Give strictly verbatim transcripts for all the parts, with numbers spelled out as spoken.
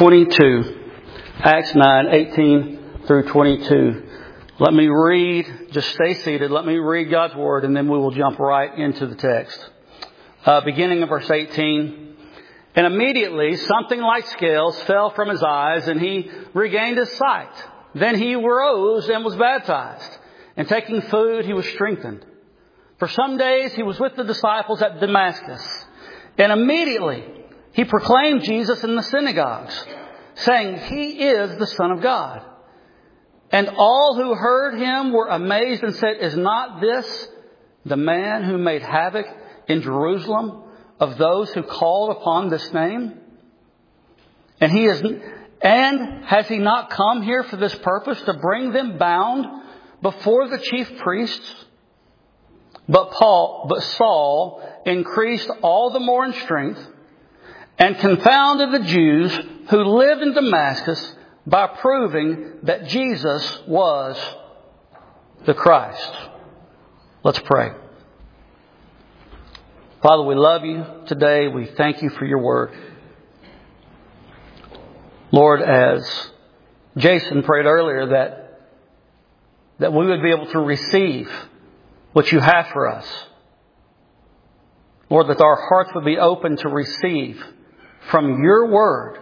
twenty-two. Acts nine, eighteen through twenty-two. Let me read, just stay seated, let me read God's Word, and then we will jump right into the text. Uh, beginning of verse eighteen. And immediately something like scales fell from his eyes, and he regained his sight. Then he arose and was baptized. And taking food, he was strengthened. For some days he was with the disciples at Damascus. And immediately he proclaimed Jesus in the synagogues, saying, "He is the Son of God." And all who heard him were amazed and said, "Is not this the man who made havoc in Jerusalem of those who called upon this name? And he is, and has he not come here for this purpose, to bring them bound before the chief priests?" But Paul, but Saul increased all the more in strength and confounded the Jews who lived in Damascus by proving that Jesus was the Christ. Let's pray. Father, we love you today. We thank you for your word. Lord, as Jason prayed earlier, that, that we would be able to receive what you have for us. Lord, that our hearts would be open to receive from your word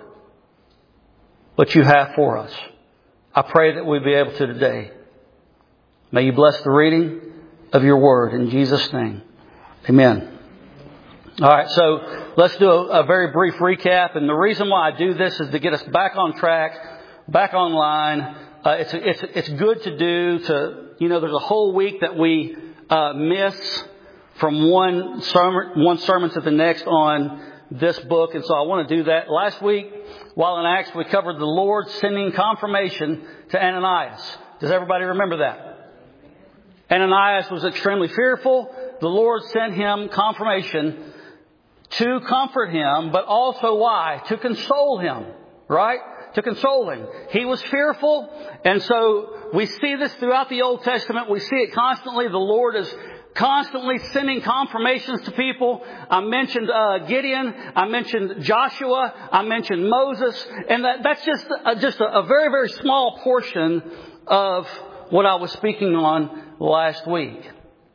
what you have for us. I pray that we'll be able to today. May you bless the reading of your word in Jesus' name. Amen. All right, so let's do a, a very brief recap. And the reason why I do this is to get us back on track, back online. Uh, it's, it's, it's good to do to, you know, there's a whole week that we uh, miss from one sermon, one sermon to the next on this book. And so I want to do that. Last week, while in Acts, we covered the Lord sending confirmation to Ananias. Does everybody remember that? Ananias was extremely fearful. The Lord sent him confirmation to comfort him, but also why? To console him, right? To console him. He was fearful, and so we see this throughout the Old Testament. We see it constantly. The Lord is constantly sending confirmations to people. I mentioned uh, Gideon. I mentioned Joshua. I mentioned Moses. And that, that's just, a, just a, a very, very small portion of what I was speaking on last week.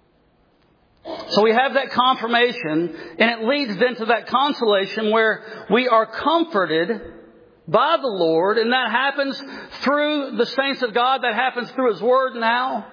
So we have that confirmation, and it leads then to that consolation where we are comforted by the Lord, and that happens through the saints of God. That happens through His Word now.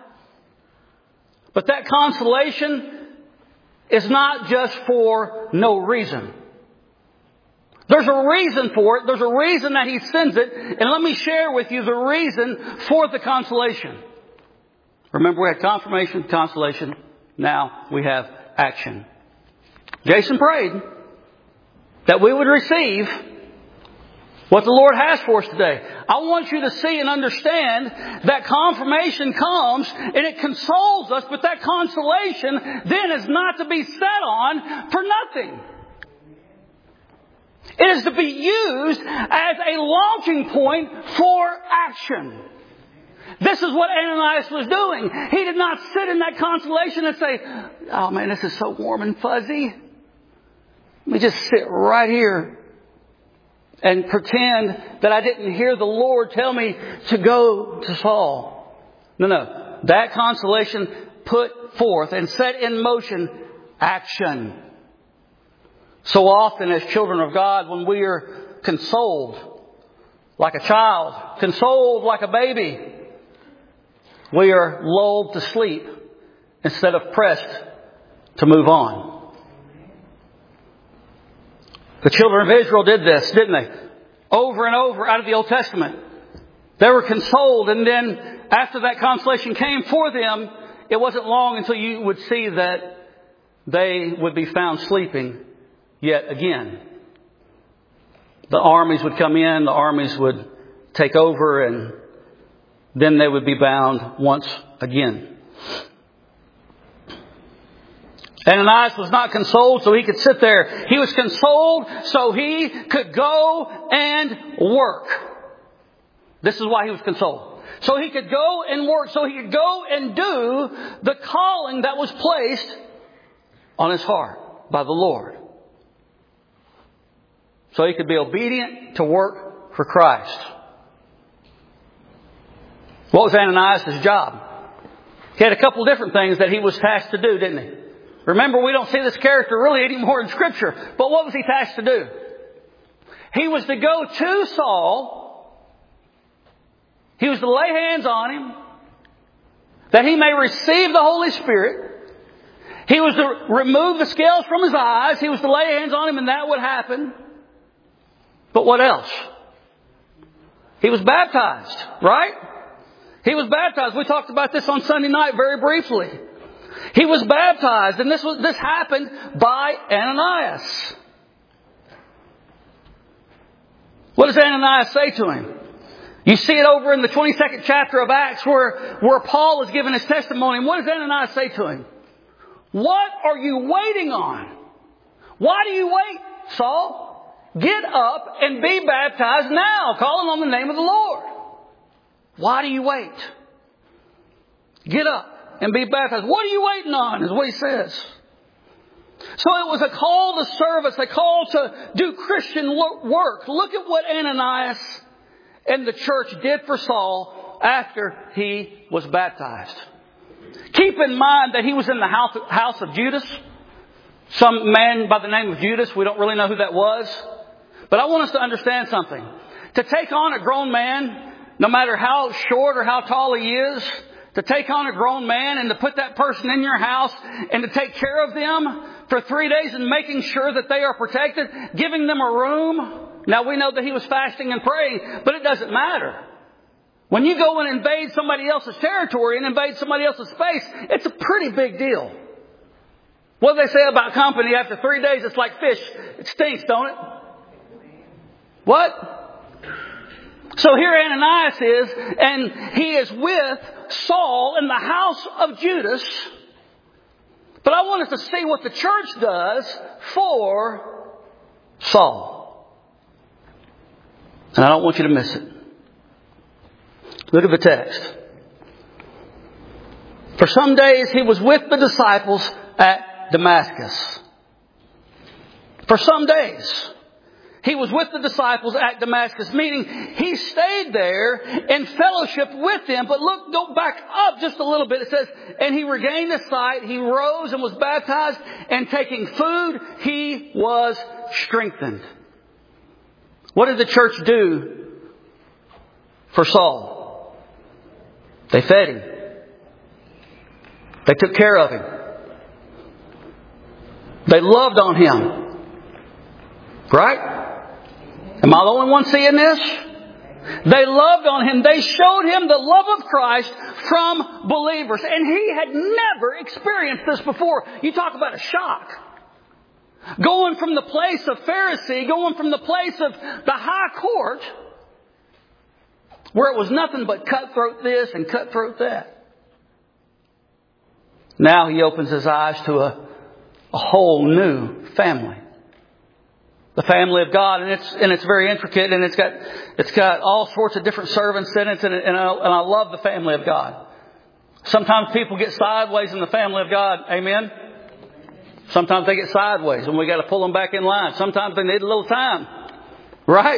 But that consolation is not just for no reason. There's a reason for it. There's a reason that He sends it. And let me share with you the reason for the consolation. Remember, we had confirmation, consolation. Now we have action. Jason prayed that we would receive what the Lord has for us today. I want you to see and understand that confirmation comes and it consoles us, but that consolation then is not to be set on for nothing. It is to be used as a launching point for action. This is what Ananias was doing. He did not sit in that consolation and say, "Oh man, this is so warm and fuzzy. Let me just sit right here and pretend that I didn't hear the Lord tell me to go to Saul." No, no. That consolation put forth and set in motion action. So often as children of God, when we are consoled like a child, consoled like a baby, we are lulled to sleep instead of pressed to move on. The children of Israel did this, didn't they? Over and over out of the Old Testament. They were consoled, and then after that consolation came for them, it wasn't long until you would see that they would be found sleeping yet again. The armies would come in, the armies would take over, and then they would be bound once again. Ananias was not consoled so he could sit there. He was consoled so he could go and work. This is why he was consoled. So he could go and work. So he could go and do the calling that was placed on his heart by the Lord. So he could be obedient to work for Christ. What was Ananias' job? He had a couple different things that he was tasked to do, didn't he? Remember, we don't see this character really anymore in Scripture. But what was he tasked to do? He was to go to Saul. He was to lay hands on him, that he may receive the Holy Spirit. He was to remove the scales from his eyes. He was to lay hands on him, and that would happen. But what else? He was baptized, right? He was baptized. We talked about this on Sunday night very briefly. He was baptized, and this was this happened by Ananias. What does Ananias say to him? You see it over in the twenty-second chapter of Acts where, where Paul is giving his testimony. And what does Ananias say to him? What are you waiting on? Why do you wait, Saul? Get up and be baptized now, calling on the name of the Lord. Why do you wait? Get up and be baptized. What are you waiting on, is what he says. So it was a call to service, a call to do Christian work. Look at what Ananias and the church did for Saul after he was baptized. Keep in mind that he was in the house, house of Judas. Some man by the name of Judas. We don't really know who that was. But I want us to understand something. To take on a grown man, no matter how short or how tall he is, to take on a grown man and to put that person in your house and to take care of them for three days and making sure that they are protected, giving them a room. Now we know that he was fasting and praying, but it doesn't matter. When you go and invade somebody else's territory and invade somebody else's space, it's a pretty big deal. What do they say about company? After three days, it's like fish. It stinks, don't it? What? So here Ananias is, and he is with Saul in the house of Judas. But I want us to see what the church does for Saul. And I don't want you to miss it. Look at the text. For some days he was with the disciples at Damascus. For some days he was with the disciples at Damascus, meaning he stayed there in fellowship with them. But look, go back up just a little bit. It says, and he regained his sight. He rose and was baptized, and taking food, he was strengthened. What did the church do for Saul? They fed him. They took care of him. They loved on him. Right? Am I the only one seeing this? They loved on him. They showed him the love of Christ from believers. And he had never experienced this before. You talk about a shock. Going from the place of Pharisee, going from the place of the high court, where it was nothing but cutthroat this and cutthroat that. Now he opens his eyes to a, a whole new family. The family of God, and it's and it's very intricate, and it's got it's got all sorts of different servants in it, and, and, I, and I love the family of God. Sometimes people get sideways in the family of God, amen. Sometimes they get sideways, and we got to pull them back in line. Sometimes they need a little time, right?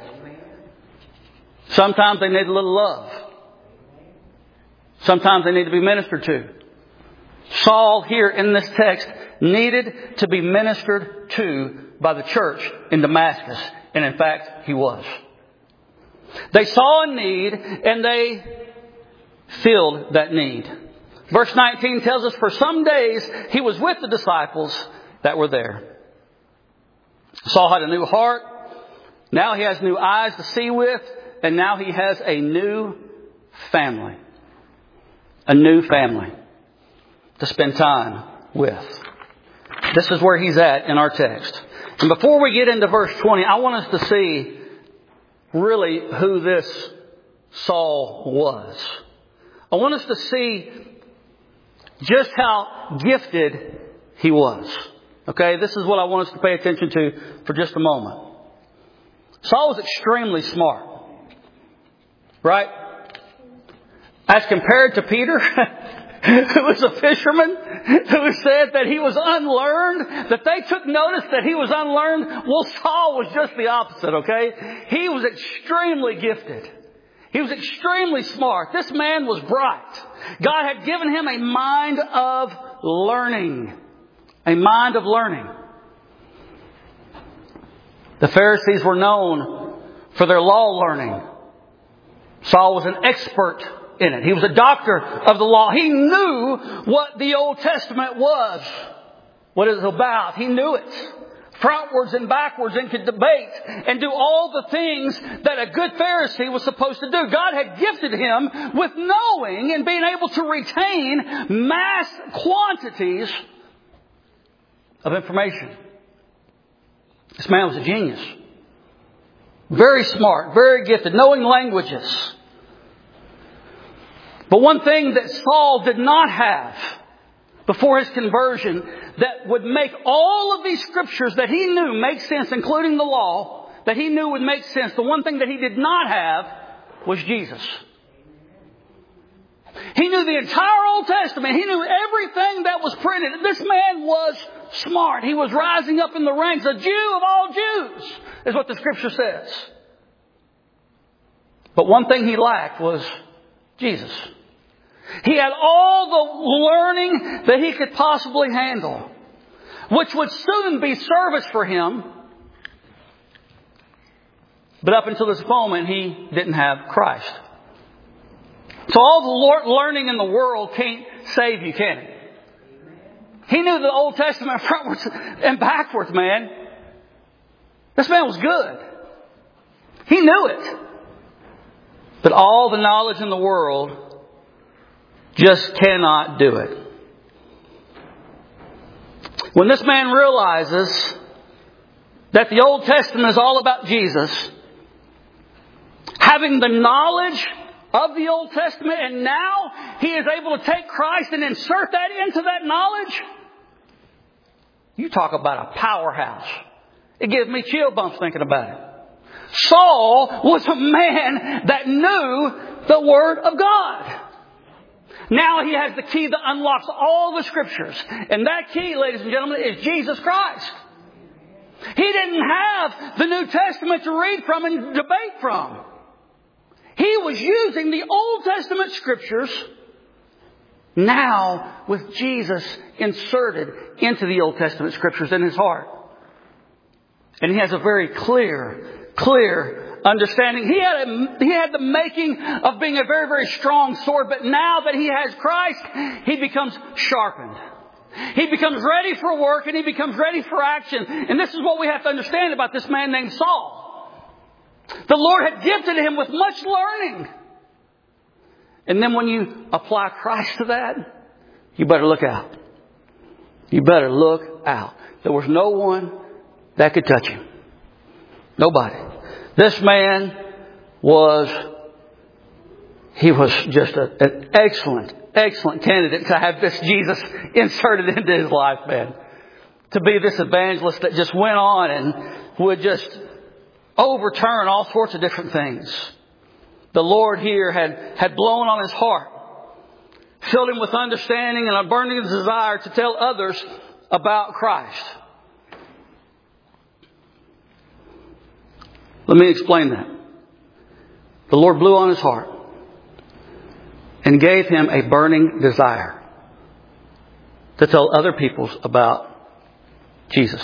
Sometimes they need a little love. Sometimes they need to be ministered to. Saul here in this text needed to be ministered to by the church in Damascus. And in fact, he was. They saw a need and they filled that need. Verse nineteen tells us, for some days he was with the disciples that were there. Saul had a new heart. Now he has new eyes to see with. And now he has a new family. A new family to spend time with. This is where he's at in our text. And before we get into verse twenty, I want us to see really who this Saul was. I want us to see just how gifted he was. Okay, this is what I want us to pay attention to for just a moment. Saul was extremely smart. Right? As compared to Peter, who was a fisherman, who said that he was unlearned, that they took notice that he was unlearned. Well, Saul was just the opposite, okay? He was extremely gifted. He was extremely smart. This man was bright. God had given him a mind of learning. A mind of learning. The Pharisees were known for their law learning. Saul was an expert in it. He was a doctor of the law. He knew what the Old Testament was, what it was about. He knew it frontwards and backwards, and could debate and do all the things that a good Pharisee was supposed to do. God had gifted him with knowing and being able to retain mass quantities of information. This man was a genius. Very smart, very gifted, knowing languages. But one thing that Saul did not have before his conversion that would make all of these scriptures that he knew make sense, including the law, that he knew would make sense, the one thing that he did not have was Jesus. He knew the entire Old Testament. He knew everything that was printed. This man was smart. He was rising up in the ranks. A Jew of all Jews is what the Scripture says. But one thing he lacked was Jesus. He had all the learning that he could possibly handle, which would soon be service for him. But up until this moment, he didn't have Christ. So all the learning in the world can't save you, can it? He knew the Old Testament frontwards and backwards, man. This man was good. He knew it. But all the knowledge in the world just cannot do it. When this man realizes that the Old Testament is all about Jesus, having the knowledge of the Old Testament, and now he is able to take Christ and insert that into that knowledge, you talk about a powerhouse. It gives me chill bumps thinking about it. Saul was a man that knew the Word of God. Now he has the key that unlocks all the Scriptures. And that key, ladies and gentlemen, is Jesus Christ. He didn't have the New Testament to read from and debate from. He was using the Old Testament Scriptures now with Jesus inserted into the Old Testament Scriptures in his heart. And he has a very clear, clear understanding. He had, a, he had the making of being a very, very strong sword. But now that he has Christ, he becomes sharpened. He becomes ready for work and he becomes ready for action. And this is what we have to understand about this man named Saul. The Lord had gifted him with much learning. And then when you apply Christ to that, you better look out. You better look out. There was no one that could touch him. Nobody. This man was, he was just a, an excellent, excellent candidate to have this Jesus inserted into his life, man. To be this evangelist that just went on and would just overturn all sorts of different things. The Lord here had, had blown on his heart, filled him with understanding and a burning desire to tell others about Christ. Let me explain that. The Lord blew on his heart and gave him a burning desire to tell other people about Jesus.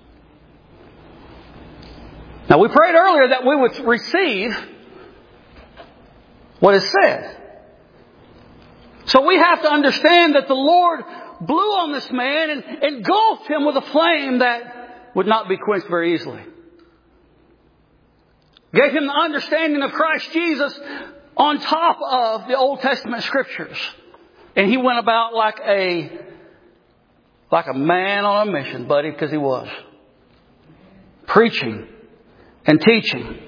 Now, we prayed earlier that we would receive what is said. So we have to understand that the Lord blew on this man and engulfed him with a flame that would not be quenched very easily. Gave him the understanding of Christ Jesus on top of the Old Testament Scriptures. And he went about like a, like a man on a mission, buddy, because he was. Preaching and teaching.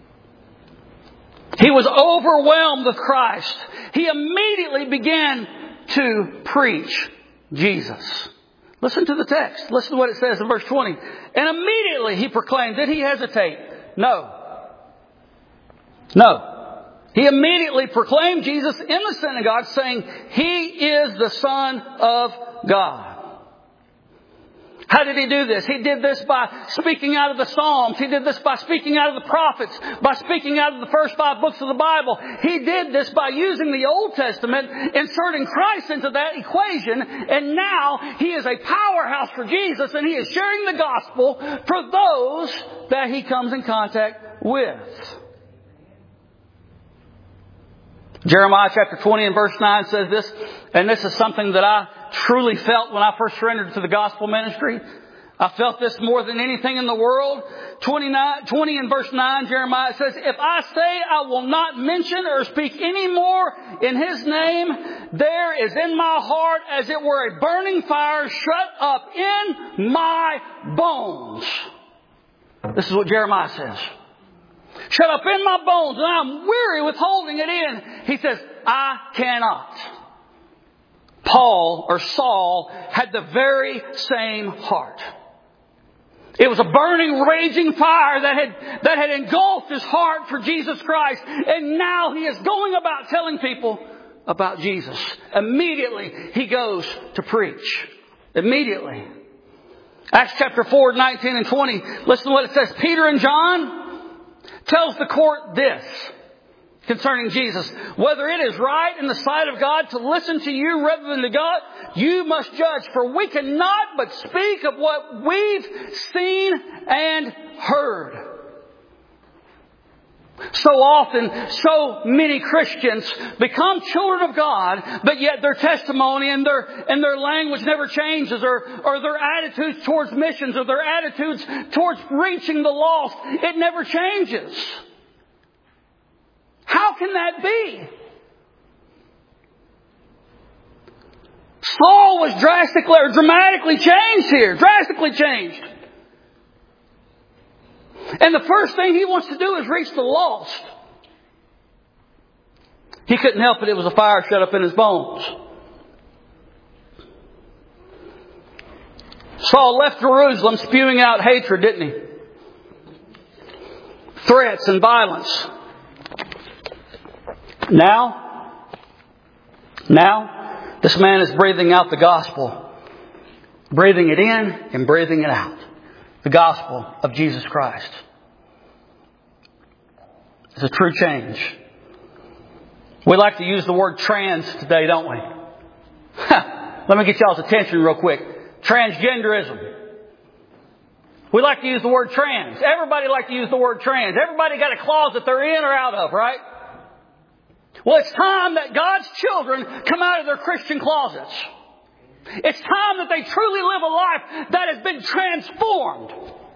He was overwhelmed with Christ. He immediately began to preach Jesus. Listen to the text. Listen to what it says in verse twenty. And immediately he proclaimed. Did he hesitate? No. No. He immediately proclaimed Jesus in the synagogue, saying, He is the Son of God. How did He do this? He did this by speaking out of the Psalms. He did this by speaking out of the prophets, by speaking out of the first five books of the Bible. He did this by using the Old Testament, inserting Christ into that equation, and now He is a powerhouse for Jesus, and He is sharing the gospel for those that He comes in contact with. Jeremiah chapter twenty and verse nine says this, and this is something that I truly felt when I first surrendered to the gospel ministry. I felt this more than anything in the world. twenty-nine, twenty and verse nine, Jeremiah says, If I say I will not mention or speak any more in His name, there is in my heart as it were a burning fire shut up in my bones. This is what Jeremiah says. Shut up in my bones, and I'm weary with holding it in. He says, I cannot. Paul or Saul had the very same heart. It was a burning, raging fire that had, that had engulfed his heart for Jesus Christ. And now he is going about telling people about Jesus. Immediately he goes to preach. Immediately. Acts chapter four, nineteen and twenty. Listen to what it says. Peter and John tells the court this concerning Jesus. Whether it is right in the sight of God to listen to you rather than to God, you must judge. For we cannot but speak of what we've seen and heard. So often, so many Christians become children of God, but yet their testimony and their and their language never changes, or, or their attitudes towards missions, or their attitudes towards reaching the lost, it never changes. How can that be? Saul was drastically or dramatically changed here, drastically changed. And the first thing he wants to do is reach the lost. He couldn't help it. It was a fire shut up in his bones. Saul left Jerusalem spewing out hatred, didn't he? Threats and violence. Now, now, this man is breathing out the gospel. Breathing it in and breathing it out. The gospel of Jesus Christ. It's a true change. We like to use the word trans today, don't we? Let me get y'all's attention real quick. Transgenderism. We like to use the word trans. Everybody like to use the word trans. Everybody got a closet they're in or out of, right? Well, it's time that God's children come out of their Christian closets. It's time that they truly live a life that has been transformed.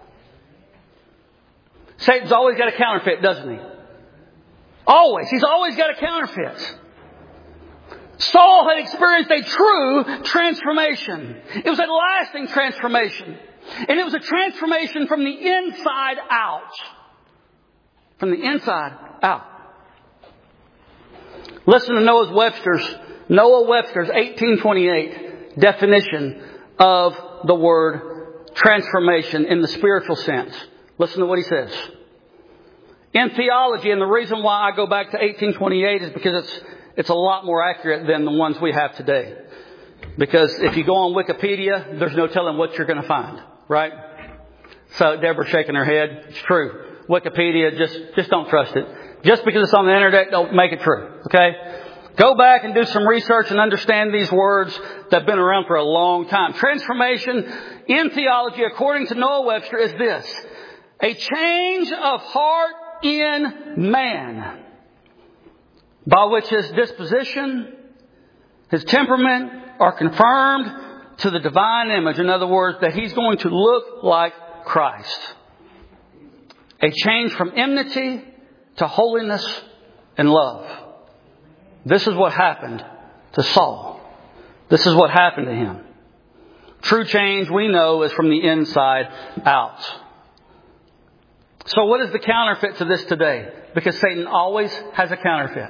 Satan's always got a counterfeit, doesn't he? Always. He's always got a counterfeit. Saul had experienced a true transformation. It was a lasting transformation. And it was a transformation from the inside out. From the inside out. Listen to Noah Webster's, Noah Webster's eighteen twenty-eight definition of the word transformation in the spiritual sense. Listen to what he says. In theology, and the reason why I go back to eighteen twenty-eight is because it's it's a lot more accurate than the ones we have today. Because if you go on Wikipedia, there's no telling what you're going to find, right? So Deborah's shaking her head. It's true. Wikipedia, just just don't trust it. Just because it's on the internet, don't make it true. Okay? Go back and do some research and understand these words that have been around for a long time. Transformation in theology, according to Noah Webster, is this. A change of heart in man, by which his disposition, his temperament are confirmed to the divine image. In other words, that he's going to look like Christ. A change from enmity to holiness and love. This is what happened to Saul. This is what happened to him. True change, we know, is from the inside out. So what is the counterfeit to this today? Because Satan always has a counterfeit.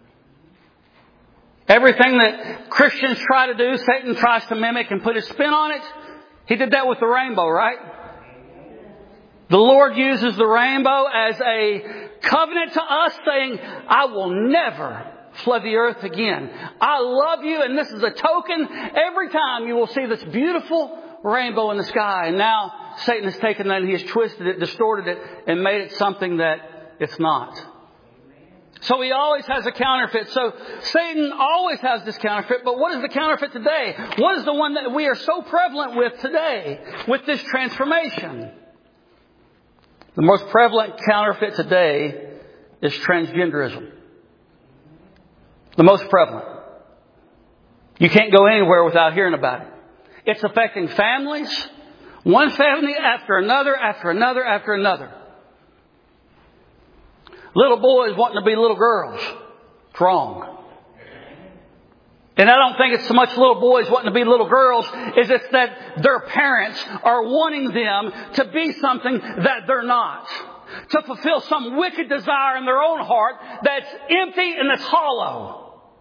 Everything that Christians try to do, Satan tries to mimic and put his spin on it. He did that with the rainbow, right? The Lord uses the rainbow as a covenant to us saying, I will never flood the earth again. I love you, and this is a token. Every time you will see this beautiful rainbow in the sky. And now Satan has taken that and he has twisted it, distorted it, and made it something that it's not. So he always has a counterfeit. So Satan always has this counterfeit. But what is the counterfeit today? What is the one that we are so prevalent with today with this transformation? The most prevalent counterfeit today is transgenderism. The most prevalent. You can't go anywhere without hearing about it. It's affecting families. One family after another, after another, after another. Little boys wanting to be little girls. It's wrong. And I don't think it's so much little boys wanting to be little girls, is it's that their parents are wanting them to be something that they're not. To fulfill some wicked desire in their own heart that's empty and that's hollow.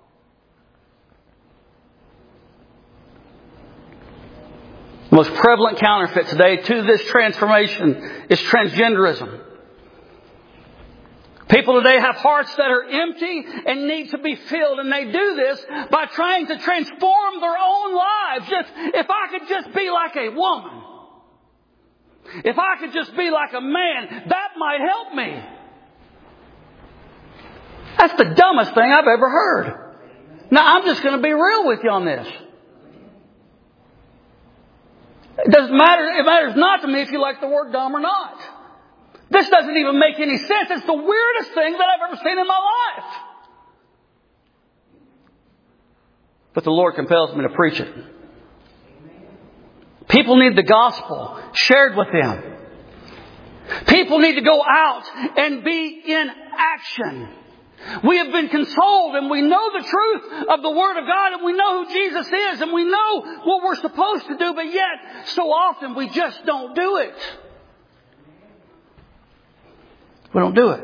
The most prevalent counterfeit today to this transformation is transgenderism. People today have hearts that are empty and need to be filled. And they do this by trying to transform their own lives. Just, if I could just be like a woman. If I could just be like a man, that might help me. That's the dumbest thing I've ever heard. Now, I'm just going to be real with you on this. It doesn't matter. It matters not to me if you like the word dumb or not. This doesn't even make any sense. It's the weirdest thing that I've ever seen in my life. But the Lord compels me to preach it. People need the gospel shared with them. People need to go out and be in action. We have been consoled and we know the truth of the Word of God and we know who Jesus is and we know what we're supposed to do, but yet so often we just don't do it. We don't do it.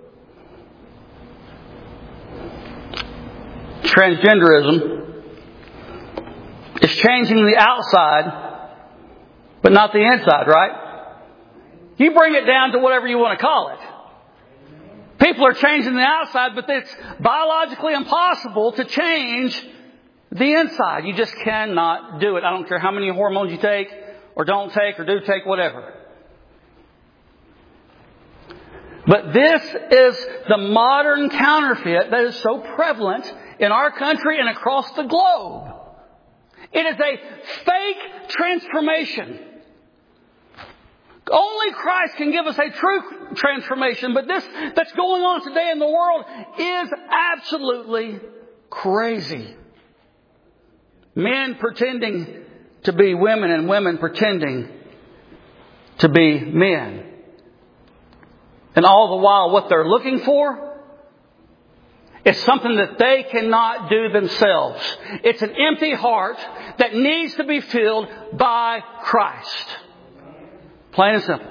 Transgenderism is changing the outside, but not the inside, right? You bring it down to whatever you want to call it. People are changing the outside, but it's biologically impossible to change the inside. You just cannot do it. I don't care how many hormones you take or don't take or do take, whatever. But this is the modern counterfeit that is so prevalent in our country and across the globe. It is a fake transformation. Only Christ can give us a true transformation. But this that's going on today in the world is absolutely crazy. Men pretending to be women and women pretending to be men. And all the while what they're looking for is something that they cannot do themselves. It's an empty heart that needs to be filled by Christ. Plain and simple.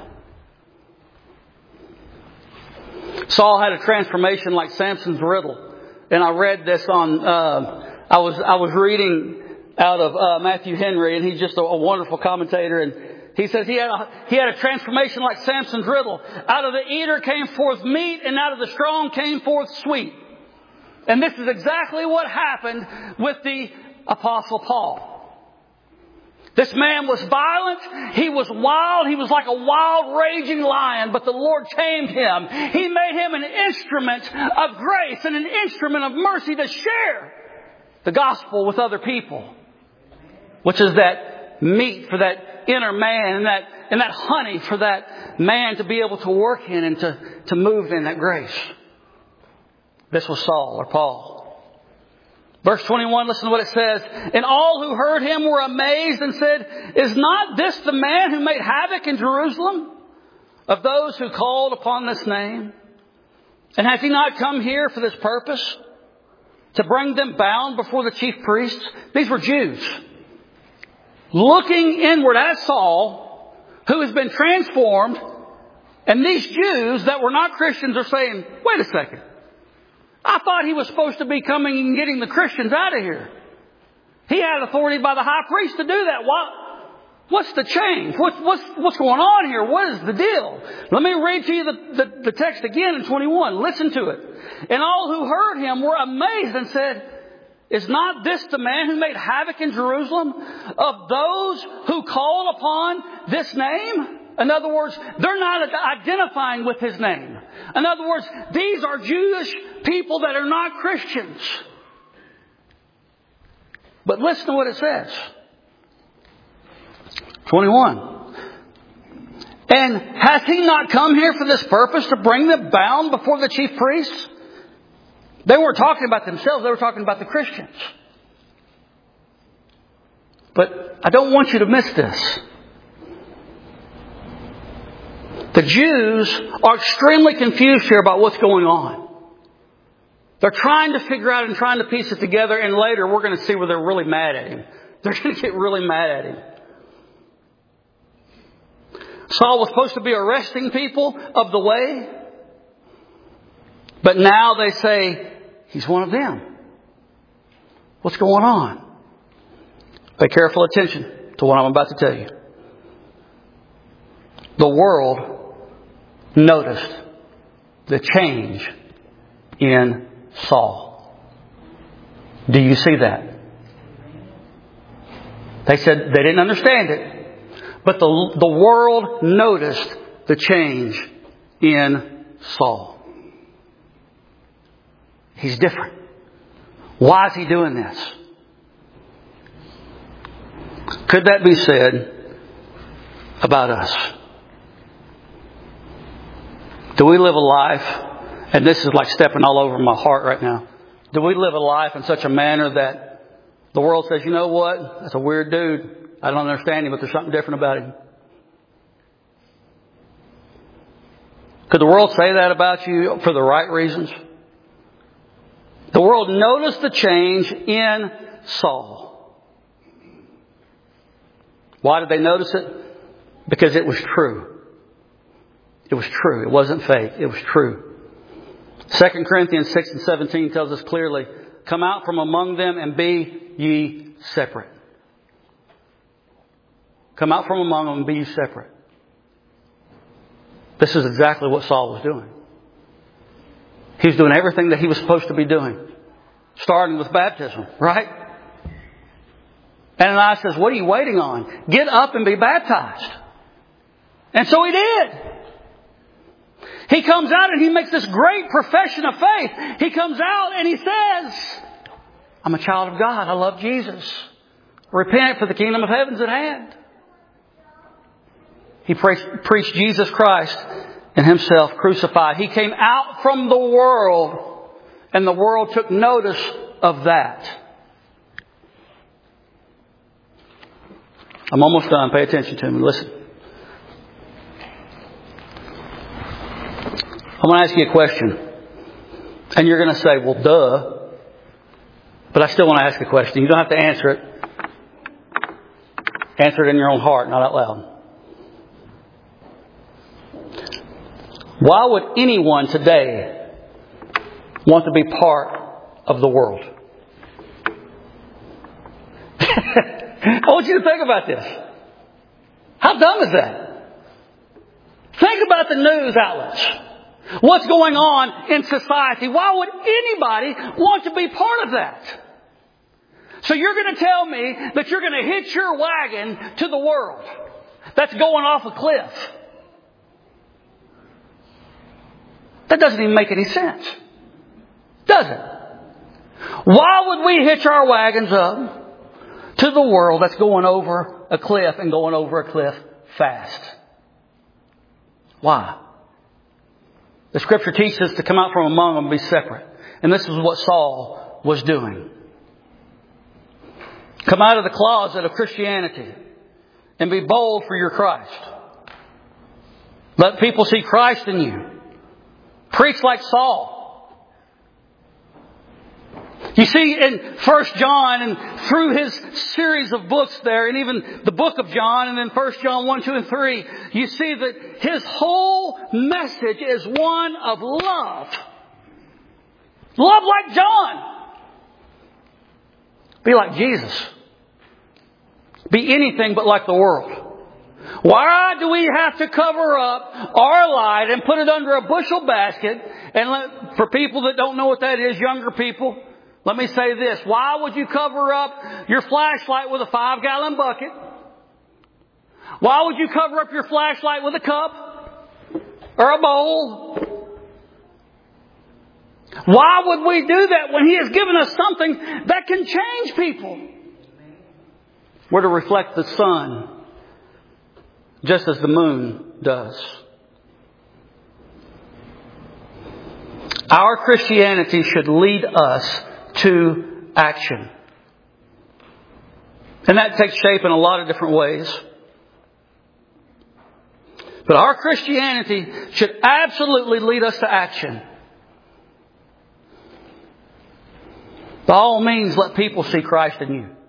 Saul had a transformation like Samson's riddle. And I read this on, uh, I was, I was reading out of, uh, Matthew Henry, and he's just a, a wonderful commentator. And he says he had a, he had a transformation like Samson's riddle. Out of the eater came forth meat, and out of the strong came forth sweet. And this is exactly what happened with the Apostle Paul. This man was violent. He was wild. He was like a wild, raging lion. But the Lord tamed him. He made him an instrument of grace and an instrument of mercy to share the gospel with other people. Which is that meat for that inner man and that, and that honey for that man to be able to work in and to, to move in that grace. This was Saul or Paul. Verse twenty-one, listen to what it says. And all who heard him were amazed and said, is not this the man who made havoc in Jerusalem of those who called upon this name? And has he not come here for this purpose? To bring them bound before the chief priests? These were Jews. Looking inward at Saul, who has been transformed. And these Jews that were not Christians are saying, wait a second. I thought he was supposed to be coming and getting the Christians out of here. He had authority by the high priest to do that. Why, What's the change? What's, what's, what's going on here? What is the deal? Let me read to you the, the, the text again in twenty-one. Listen to it. And all who heard him were amazed and said, is not this the man who made havoc in Jerusalem of those who call upon this name? In other words, they're not identifying with his name. In other words, these are Jewish people that are not Christians. But listen to what it says. twenty-one. And has he not come here for this purpose, to bring them bound before the chief priests? They weren't talking about themselves. They were talking about the Christians. But I don't want you to miss this. The Jews are extremely confused here about what's going on. They're trying to figure out and trying to piece it together. And later we're going to see where they're really mad at him. They're going to get really mad at him. Saul was supposed to be arresting people of the way. But now they say, he's one of them. What's going on? Pay careful attention to what I'm about to tell you. The world noticed the change in Saul. Do you see that? They said they didn't understand it, but the, the world noticed the change in Saul. He's different. Why is he doing this? Could that be said about us? Do we live a life, and this is like stepping all over my heart right now. Do we live a life in such a manner that the world says, you know what? That's a weird dude. I don't understand him, but there's something different about him. Could the world say that about you for the right reasons? The world noticed the change in Saul. Why did they notice it? Because it was true. It was true. It wasn't fake. It was true. Second Corinthians six and seventeen tells us clearly, come out from among them and be ye separate. Come out from among them and be ye separate. This is exactly what Saul was doing. He was doing everything that he was supposed to be doing. Starting with baptism, right? Ananias says, what are you waiting on? Get up and be baptized. And so he did. He comes out and he makes this great profession of faith. He comes out and he says, I'm a child of God. I love Jesus. Repent, for the kingdom of heaven is at hand. He pre- preached Jesus Christ and himself crucified. He came out from the world, and the world took notice of that. I'm almost done. Pay attention to me. Listen. I'm going to ask you a question. And you're going to say, well, duh. But I still want to ask a question. You don't have to answer it. Answer it in your own heart, not out loud. Why would anyone today want to be part of the world? I want you to think about this. How dumb is that? Think about the news outlets. What's going on in society? Why would anybody want to be part of that? So you're going to tell me that you're going to hitch your wagon to the world that's going off a cliff. That doesn't even make any sense. Does it? Why would we hitch our wagons up to the world that's going over a cliff and going over a cliff fast? Why? The Scripture teaches us to come out from among them and be separate. And this is what Saul was doing. Come out of the closet of Christianity and be bold for your Christ. Let people see Christ in you. Preach like Saul. You see, in First John and through his series of books there, and even the book of John, and then First John one, two, and three, you see that his whole message is one of love. Love like John. Be like Jesus. be anything but like the world? Why do we have to cover up our light and put it under a bushel basket? And let, for people that don't know what that is, younger people, let me say this. Why would you cover up your flashlight with a five gallon bucket? Why would you cover up your flashlight with a cup or a bowl? Why would we do that when He has given us something that can change people? We're to reflect the sun just as the moon does. Our Christianity should lead us to action. And that takes shape in a lot of different ways. But our Christianity should absolutely lead us to action. By all means, let people see Christ in you.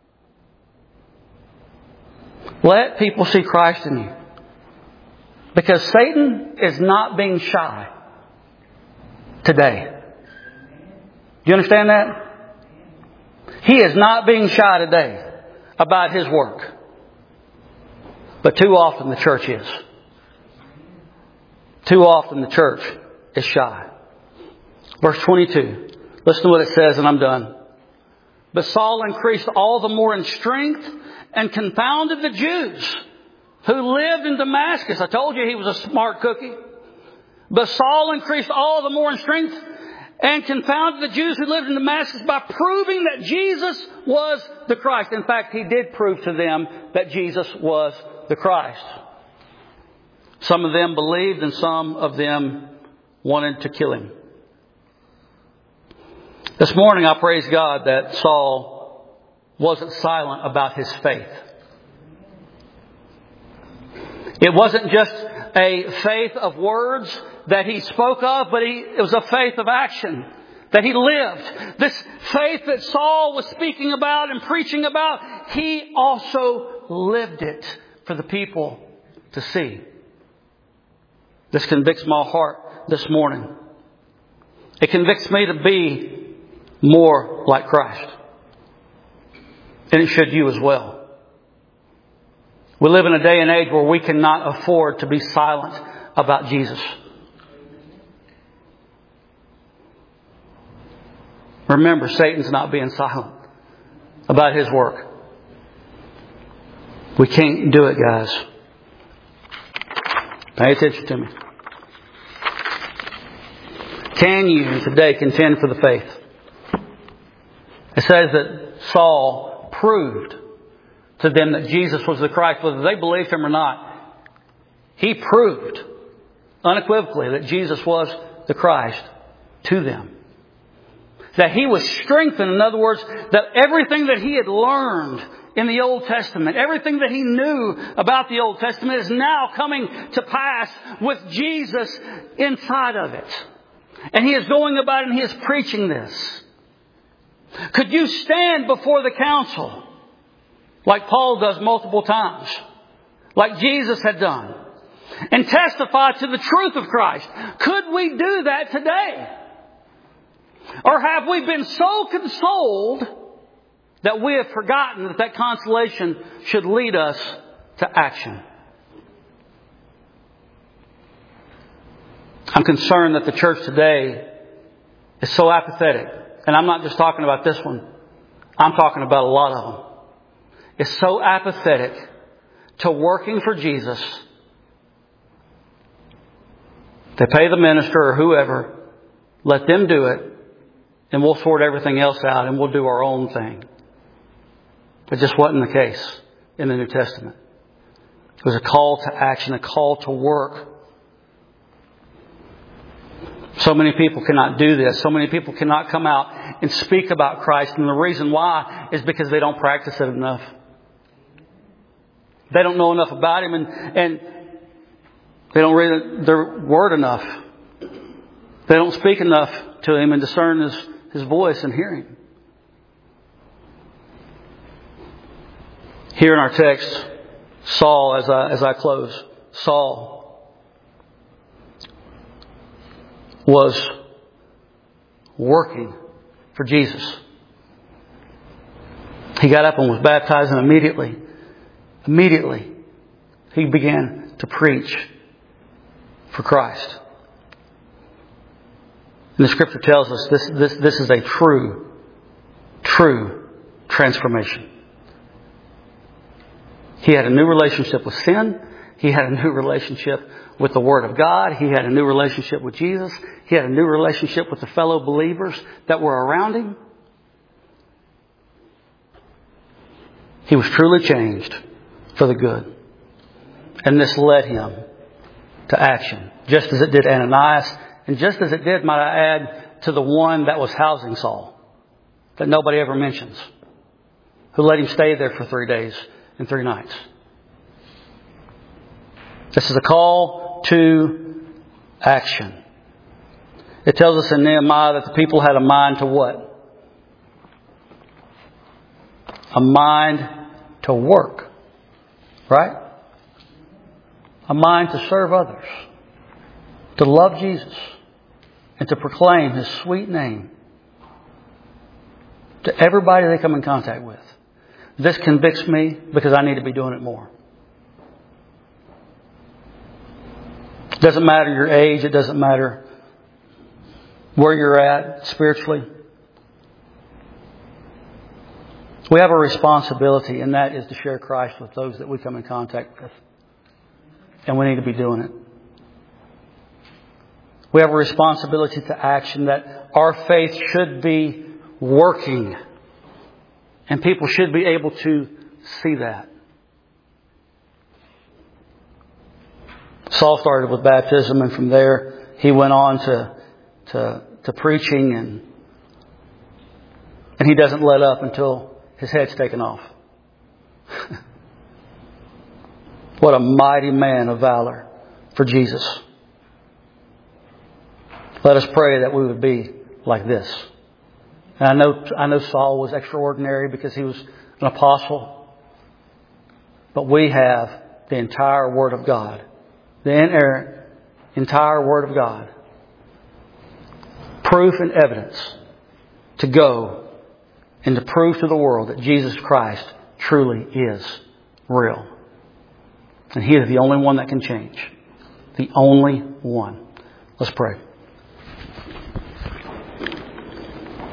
Let people see Christ in you. Because Satan is not being shy today. Do you understand that? He is not being shy today about his work. But too often the church is. Too often the church is shy. Verse twenty-two. Listen to what it says and I'm done. But Saul increased all the more in strength and confounded the Jews who lived in Damascus. I told you he was a smart cookie. But Saul increased all the more in strength and confounded the Jews who lived in Damascus by proving that Jesus was the Christ. In fact, he did prove to them that Jesus was the Christ. Some of them believed and some of them wanted to kill him. This morning I praise God that Saul wasn't silent about his faith. It wasn't just a faith of words that he spoke of, but he, it was a faith of action that he lived. This faith that Saul was speaking about and preaching about, he also lived it for the people to see. This convicts my heart this morning. It convicts me to be more like Christ. And it should you as well. We live in a day and age where we cannot afford to be silent about Jesus. Remember, Satan's not being silent about his work. We can't do it, guys. Pay attention to me. Can you today contend for the faith? It says that Saul proved to them that Jesus was the Christ, whether they believed him or not. He proved unequivocally that Jesus was the Christ to them. That he was strengthened. In other words, that everything that he had learned in the Old Testament, everything that he knew about the Old Testament is now coming to pass with Jesus inside of it. And he is going about and he is preaching this. Could you stand before the council like Paul does multiple times, like Jesus had done, and testify to the truth of Christ? Could we do that today? Or have we been so consoled that we have forgotten that that consolation should lead us to action? I'm concerned that the church today is so apathetic. And I'm not just talking about this one. I'm talking about a lot of them. It's so apathetic to working for Jesus. They pay the minister or whoever. Let them do it. And we'll sort everything else out and we'll do our own thing. It just wasn't the case in the New Testament. It was a call to action, a call to work. So many people cannot do this. So many people cannot come out and speak about Christ. And the reason why is because they don't practice it enough. They don't know enough about Him and, and they don't read their Word enough. They don't speak enough to Him and discern His, His voice and hear Him. Here in our text, Saul, as I, as I close, Saul was working for Jesus. He got up and was baptized, and immediately Immediately, he began to preach for Christ. And the Scripture tells us this, this, this is a true, true transformation. He had a new relationship with sin. He had a new relationship with the Word of God. He had a new relationship with Jesus. He had a new relationship with the fellow believers that were around him. He was truly changed for the good. And this led him to action, just as it did Ananias, and just as it did, might I add, to the one that was housing Saul, that nobody ever mentions, who let him stay there for three days and three nights. This is a call to action. It tells us in Nehemiah that the people had a mind to what? A mind to work. Right? A mind to serve others. To love Jesus. And to proclaim His sweet name to everybody they come in contact with. This convicts me because I need to be doing it more. It doesn't matter your age. It doesn't matter where you're at spiritually. We have a responsibility, and that is to share Christ with those that we come in contact with. And we need to be doing it. We have a responsibility to action, that our faith should be working. And people should be able to see that. Saul started with baptism, and from there he went on to to, to preaching, and and he doesn't let up until his head's taken off. What a mighty man of valor for Jesus. Let us pray that we would be like this. And I know I know Saul was extraordinary because he was an apostle, but we have the entire Word of God. The inerrant, entire Word of God. Proof and evidence to go and to prove to the world that Jesus Christ truly is real. And He is the only one that can change. The only one. Let's pray.